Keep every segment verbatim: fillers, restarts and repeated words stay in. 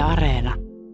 Areena.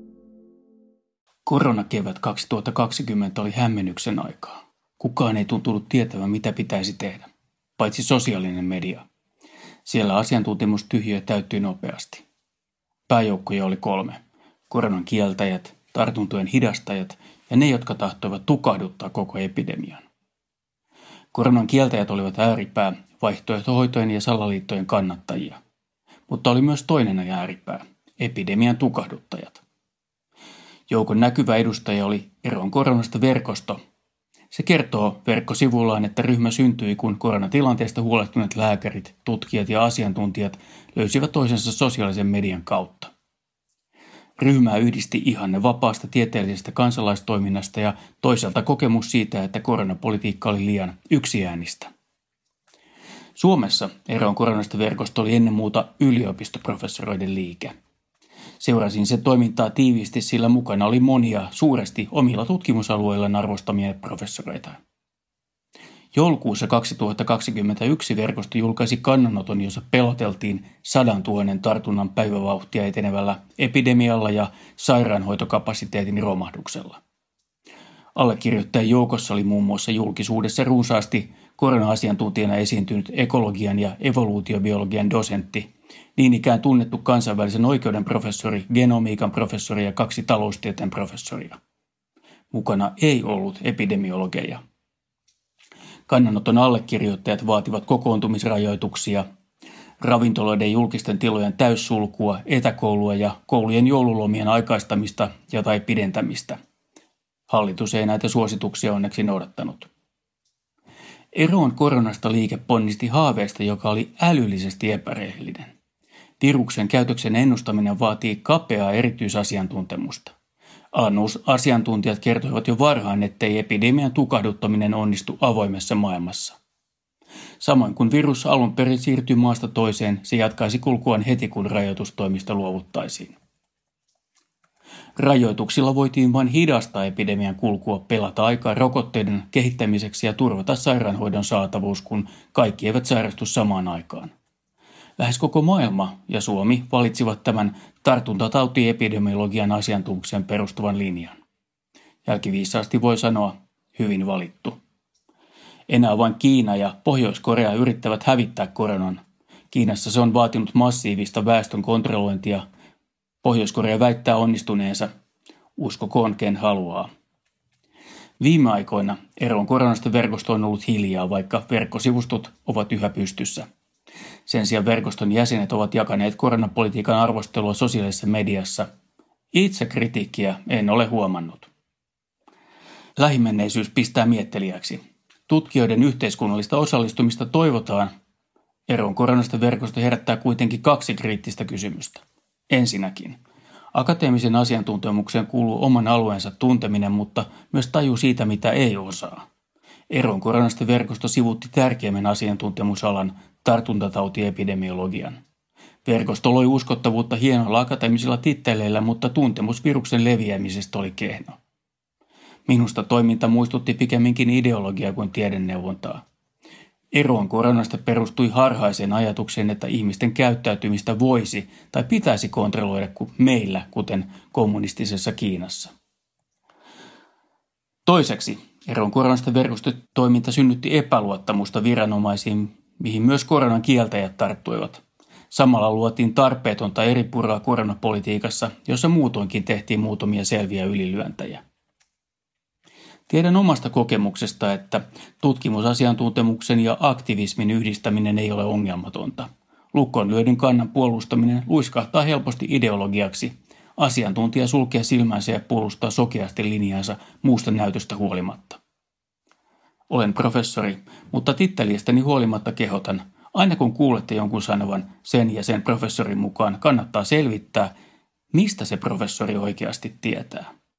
Koronakevät kaksituhattakaksikymmentä oli hämmennyksen aikaa. Kukaan ei tuntunut tietävän, mitä pitäisi tehdä, paitsi sosiaalinen media. Siellä asiantuntemustyhjiö täyttyi nopeasti. Pääjoukkoja oli kolme. Koronan kieltäjät, tartuntojen hidastajat ja ne, jotka tahtoivat tukahduttaa koko epidemian. Koronan kieltäjät olivat ääripää, vaihtoehtohoitojen ja salaliittojen kannattajia. Mutta oli myös toinen ääripää, epidemian tukahduttajat. Joukon näkyvä edustaja oli Eroon koronasta verkosto. Se kertoo verkkosivullaan, että ryhmä syntyi, kun koronatilanteesta huolehtuneet lääkärit, tutkijat ja asiantuntijat löysivät toisensa sosiaalisen median kautta. Ryhmää yhdisti ihanne vapaasta tieteellisestä kansalaistoiminnasta ja toisaalta kokemus siitä, että koronapolitiikka oli liian yksiäänistä. Suomessa Eroon koronasta verkosto oli ennen muuta yliopistoprofessoreiden liike. Seurasin sen toimintaa tiiviisti, sillä mukana oli monia suuresti omilla tutkimusalueillaan arvostamia professoreita. Joulukuussa kaksituhattakaksikymmentäyksi verkosto julkaisi kannanoton, jossa peloteltiin sadan tuhannen tartunnan päivävauhtia etenevällä epidemialla ja sairaanhoitokapasiteetin romahduksella. Allekirjoittajien joukossa oli muun muassa julkisuudessa runsaasti korona-asiantuntijana esiintynyt ekologian ja evoluutiobiologian dosentti, niin ikään tunnettu kansainvälisen oikeuden professori, genomiikan professori ja kaksi taloustieteen professoria. Mukana ei ollut epidemiologeja. Kannanoton allekirjoittajat vaativat kokoontumisrajoituksia, ravintoloiden julkisten tilojen täyssulkua, etäkoulua ja koulujen joululomien aikaistamista ja tai pidentämistä. Hallitus ei näitä suosituksia onneksi noudattanut. Eroon koronasta liike ponnisti haaveesta, joka oli älyllisesti epärehellinen. Viruksen käytöksen ennustaminen vaatii kapeaa erityisasiantuntemusta. Alan asiantuntijat kertoivat jo varhain, ettei epidemian tukahduttaminen onnistu avoimessa maailmassa. Samoin kun virus alun perin siirtyi maasta toiseen, se jatkaisi kulkuaan heti kun rajoitustoimista luovuttaisiin. Rajoituksilla voitiin vain hidastaa epidemian kulkua, pelata aikaa rokotteiden kehittämiseksi ja turvata sairaanhoidon saatavuus, kun kaikki eivät sairastu samaan aikaan. Lähes koko maailma ja Suomi valitsivat tämän tartuntatautiepidemiologian asiantuntemukseen perustuvan linjan. Jälkiviisaasti voi sanoa, hyvin valittu. Enää vain Kiina ja Pohjois-Korea yrittävät hävittää koronan. Kiinassa se on vaatinut massiivista väestön kontrollointia. Pohjois-Korea väittää onnistuneensa. Uskokoon ken haluaa. Viime aikoina Eroon koronasta verkosto on ollut hiljaa, vaikka verkkosivustot ovat yhä pystyssä. Sen sijaan verkoston jäsenet ovat jakaneet koronapolitiikan arvostelua sosiaalisessa mediassa. Itse kritiikkiä en ole huomannut. Lähimenneisyys pistää miettelijäksi. Tutkijoiden yhteiskunnallista osallistumista toivotaan. Eroon koronasta verkosto herättää kuitenkin kaksi kriittistä kysymystä. Ensinnäkin, akateemisen asiantuntemukseen kuuluu oman alueensa tunteminen, mutta myös taju siitä, mitä ei osaa. Eroon koronasta verkosto sivuutti tärkeimmän asiantuntemusalan tartuntatautiepidemiologian. Verkosto loi uskottavuutta hienoilla akateemisilla titteleillä, mutta tuntemus viruksen leviämisestä oli kehno. Minusta toiminta muistutti pikemminkin ideologiaa kuin tiedeneuvontaa. Eroon koronasta perustui harhaiseen ajatukseen, että ihmisten käyttäytymistä voisi tai pitäisi kontrolloida meillä, kuten kommunistisessa Kiinassa. Toiseksi, Eroon koronasta verkostotoiminta synnytti epäluottamusta viranomaisiin, mihin myös koronan kieltäjät tarttuivat. Samalla luotiin tarpeetonta eripuraa koronapolitiikassa, jossa muutoinkin tehtiin muutamia selviä ylilyöntäjiä. Tiedän omasta kokemuksesta, että tutkimusasiantuntemuksen ja aktivismin yhdistäminen ei ole ongelmatonta. Lukkoon lyödyn kannan puolustaminen luiskahtaa helposti ideologiaksi. Asiantuntija sulkee silmänsä ja puolustaa sokeasti linjansa muusta näytöstä huolimatta. Olen professori, mutta tittelistäni huolimatta kehotan, aina kun kuulette jonkun sanovan sen ja sen professorin mukaan, kannattaa selvittää, mistä se professori oikeasti tietää.